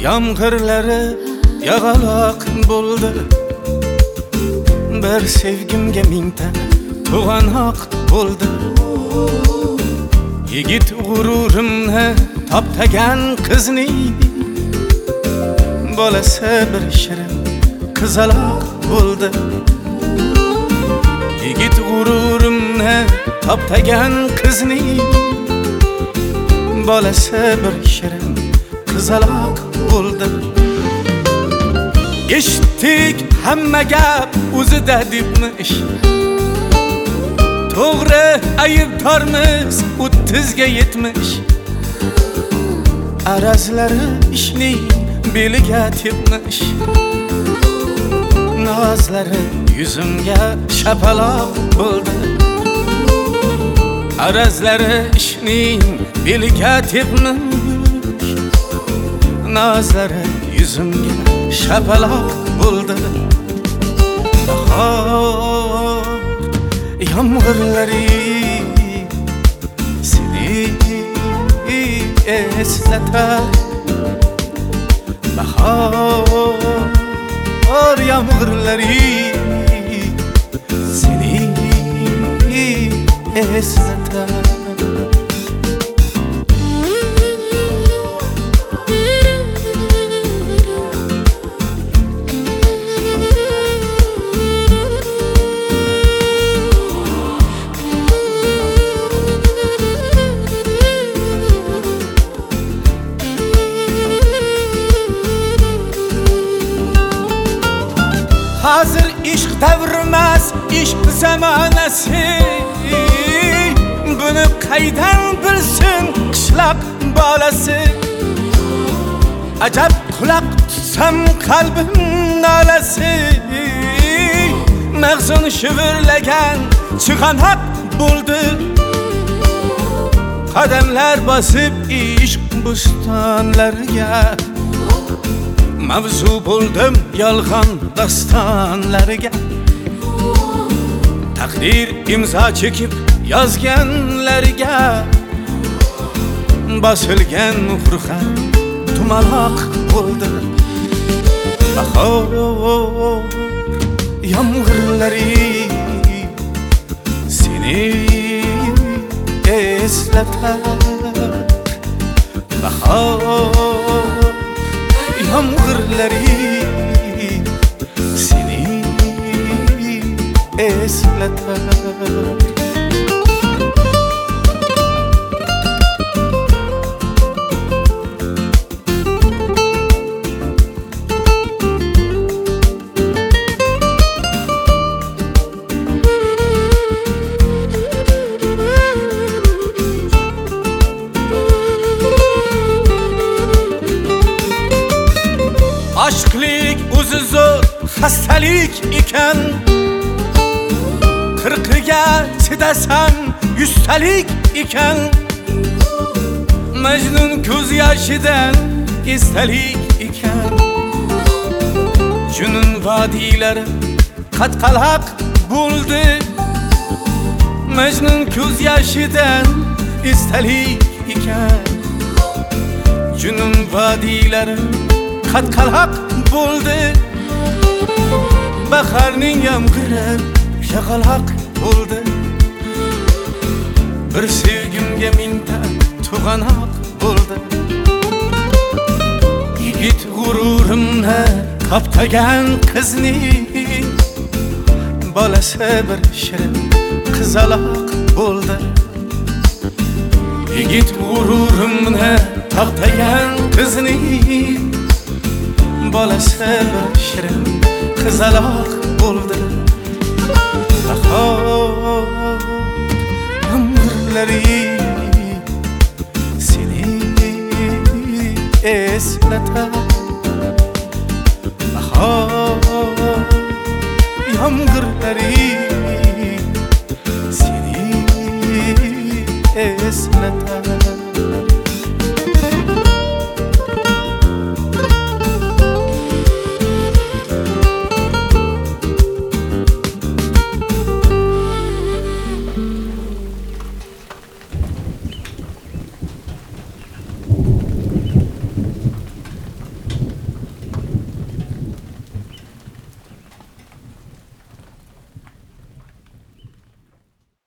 Yağmurlari yağaloq bo'ldi. Bir sevgimga mingta to'g'anoq bo'ldi. Yigit g'ururimni toptagan qizning bolasi bir shirin qizaloq bo'ldi. Yigit g'ururimni toptagan qizning bolasi bir shirin qizaloq bo'ldi. Eshitdik hamma gap o'zida debmish. To'g'ri aybdormiz 30ga yetmish. Arazlari ishning beliga tepmish. Nozlari yuzimga shapaloq bo'ldi. Arazlari ishning beliga tepmish. Nozlari yuzimga shapaloq bo'ldi. Bahor yağmurlari seni eslatar. Bahor yağmurlari seni eslatar. Hazır ishq davrimas, ishq zamonasi. Buni qaydan bilsin qishloq bolasi. Ajab quloq tutsam qalbim nolasi. Mag'zin shivirlagan chig'anoq bo'ldi. Qadamlar bosib ishq bo'stonlariga mavzu bo'ldim yolg'on dostonlariga. Taqdir imzo chekib yozganlariga bosilgan muhrga tumaloq bo'ldi. Bahor yağmurlari seni eslatar. Bahor yağmurlari seni eslatar. Aşklik o'zi zo'r xastalik ekan. 40ga chidasam 100talik ekan. Majnun ko'z yoshidan esdalik ekan. Junun vodiylari qatqaloq bo'ldi. Majnun ko'z yoshidan esdalik ekan. Junun vodiylari qatqaloq bo'ldi. Bahorning yomg'iri yog'aloq bo'ldi. Bir sevgimga mingta to'g'anoq bo'ldi. Yigit g'ururimni toptagan qizning bolasi bir shirin qizaloq bo'ldi. Yigit g'ururimni toptagan qizning bolasi bir shirin qizaloq bo'ldi. Bahor yağmurlari seni eslatar. Bahor yağmurlari seni eslatar.